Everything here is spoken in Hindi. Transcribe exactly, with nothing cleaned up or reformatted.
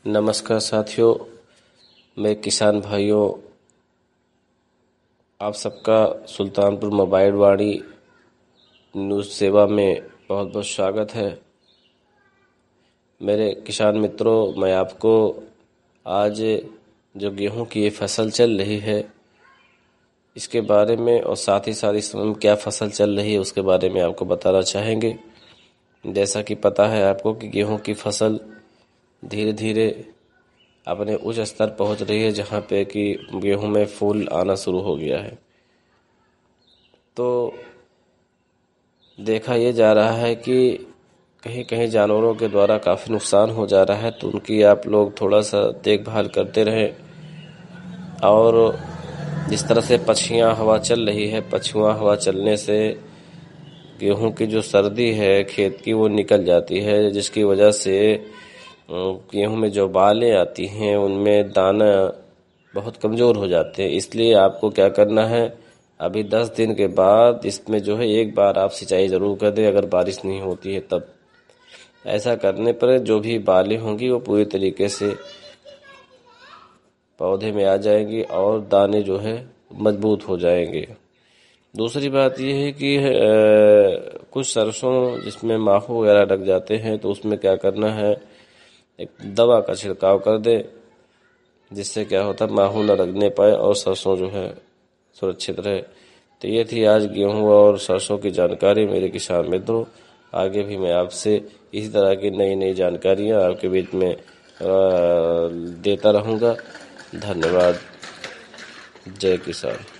नमस्कार साथियों, मैं किसान भाइयों, आप सबका सुल्तानपुर मोबाइल वाणी न्यूज़ सेवा में बहुत बहुत स्वागत है। मेरे किसान मित्रों, मैं आपको आज जो गेहूं की ये फसल चल रही है इसके बारे में और साथ ही साथ इस समय क्या फसल चल रही है उसके बारे में आपको बताना चाहेंगे। जैसा कि पता है आपको कि गेहूं की फसल धीरे धीरे अपने उच्च स्तर पहुंच रही है, जहां पे कि गेहूं में फूल आना शुरू हो गया है। तो देखा यह जा रहा है कि कहीं कहीं जानवरों के द्वारा काफ़ी नुकसान हो जा रहा है, तो उनकी आप लोग थोड़ा सा देखभाल करते रहें। और जिस तरह से पछिया हवा चल रही है, पछुआ हवा चलने से गेहूं की जो सर्दी है खेत की वो निकल जाती है, जिसकी वजह से गेहूं में जो बालें आती हैं उनमें दाना बहुत कमज़ोर हो जाते हैं। इसलिए आपको क्या करना है, अभी दस दिन के बाद इसमें जो है एक बार आप सिंचाई ज़रूर कर दें, अगर बारिश नहीं होती है तब। ऐसा करने पर जो भी बालें होंगी वो पूरी तरीके से पौधे में आ जाएंगी और दाने जो है मजबूत हो जाएंगे। दूसरी बात यह है कि आ, कुछ सरसों जिसमें माहू वगैरह लग जाते हैं, तो उसमें क्या करना है, एक दवा का छिड़काव कर दे, जिससे क्या होता है माहू न लगने पाए और सरसों जो है सुरक्षित रहे। तो ये थी आज गेहूं और सरसों की जानकारी मेरे किसान मित्रों। आगे भी मैं आपसे इसी तरह की नई नई जानकारियां आपके बीच में देता रहूंगा। धन्यवाद। जय किसान।